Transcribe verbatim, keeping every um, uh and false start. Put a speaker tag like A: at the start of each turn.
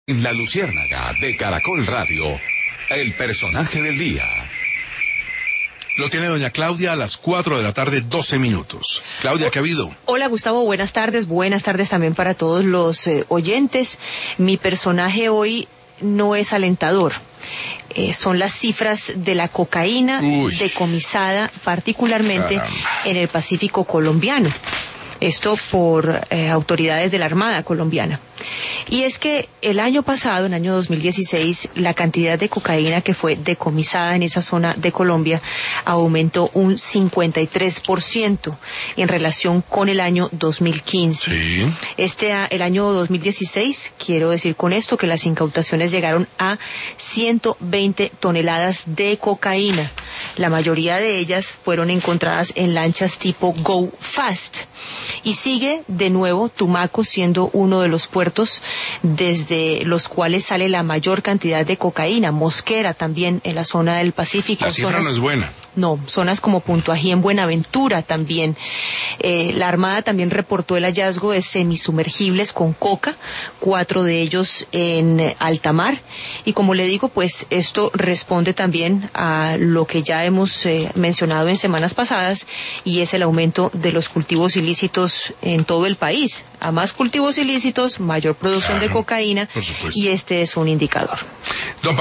A: En La Luciérnaga de Caracol Radio, el personaje del día.
B: Lo tiene doña Claudia a las cuatro de la tarde, doce minutos. Claudia, ¿qué ha habido?
C: Hola Gustavo, buenas tardes. Buenas tardes también para todos los eh, oyentes. Mi personaje hoy no es alentador. Eh, son las cifras de la cocaína Uy. decomisada particularmente Caramba. en el Pacífico colombiano. Esto por eh, autoridades de la Armada colombiana. Y es que el año pasado, en el año dos mil dieciséis, la cantidad de cocaína que fue decomisada en esa zona de Colombia aumentó un cincuenta y tres por ciento en relación con el año dos mil quince.
B: Sí.
C: Este, el año dos mil dieciséis, quiero decir con esto que las incautaciones llegaron a ciento veinte toneladas de cocaína. La mayoría de ellas fueron encontradas en lanchas tipo Go Fast. Y sigue de nuevo Tumaco siendo uno de los puertos desde los cuales sale la mayor cantidad de cocaína. Mosquera también en la zona del Pacífico.
B: La cifra
C: zonas,
B: no es buena.
C: No, zonas como Punto Ají en Buenaventura también. Eh, la Armada también reportó el hallazgo de semisumergibles con coca, cuatro de ellos en alta mar. Y como le digo, pues esto responde también a lo que ya hemos eh, mencionado en semanas pasadas, y es el aumento de los cultivos ilícitos en todo el país. A más cultivos ilícitos, mayor producción claro, de cocaína, y este es un indicador.
B: Don